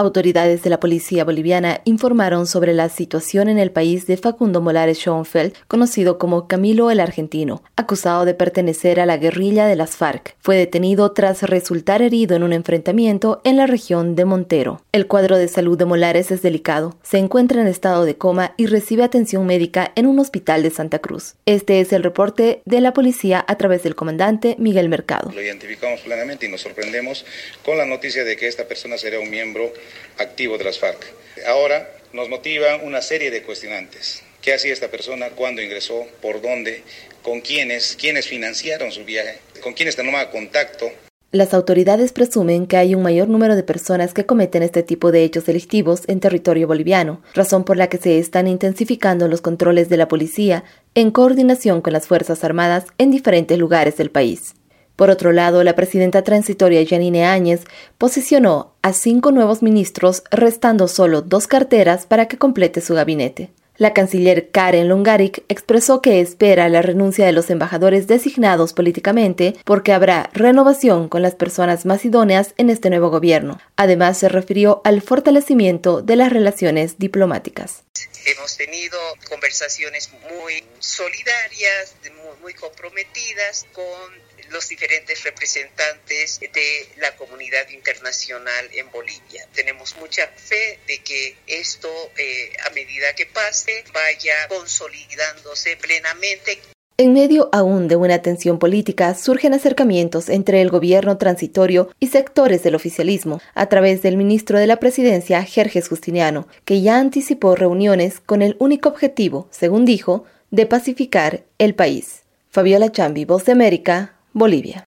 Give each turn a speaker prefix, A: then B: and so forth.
A: Autoridades de la policía boliviana informaron sobre la situación en el país de Facundo Molares Schoenfeld, conocido como Camilo el Argentino, acusado de pertenecer a la guerrilla de las FARC. Fue detenido tras resultar herido en un enfrentamiento en la región de Montero. El cuadro de salud de Molares es delicado. Se encuentra en estado de coma y recibe atención médica en un hospital de Santa Cruz. Este es el reporte de la policía a través del comandante Miguel Mercado.
B: Lo identificamos plenamente y nos sorprendemos con la noticia de que esta persona será un miembro activo de las FARC. Ahora nos motiva una serie de cuestionantes. ¿Qué hacía esta persona? ¿Cuándo ingresó? ¿Por dónde? ¿Con quiénes? ¿Quiénes financiaron su viaje? ¿Con quiénes tomaba contacto?
A: Las autoridades presumen que hay un mayor número de personas que cometen este tipo de hechos delictivos en territorio boliviano, razón por la que se están intensificando los controles de la policía en coordinación con las Fuerzas Armadas en diferentes lugares del país. Por otro lado, la presidenta transitoria Yanine Áñez posicionó a 5 nuevos ministros, restando solo 2 carteras para que complete su gabinete. La canciller Karen Longaric expresó que espera la renuncia de los embajadores designados políticamente porque habrá renovación con las personas más idóneas en este nuevo gobierno. Además, se refirió al fortalecimiento de las relaciones diplomáticas.
C: Hemos tenido conversaciones muy solidarias, muy comprometidas con los diferentes representantes de la comunidad internacional en Bolivia. Tenemos mucha fe de que esto, a medida que pase, vaya consolidándose plenamente.
A: En medio aún de una tensión política, surgen acercamientos entre el gobierno transitorio y sectores del oficialismo, a través del ministro de la Presidencia, Jerjes Justiniano, que ya anticipó reuniones con el único objetivo, según dijo, de pacificar el país. Fabiola Chambi, Voz de América, Bolivia.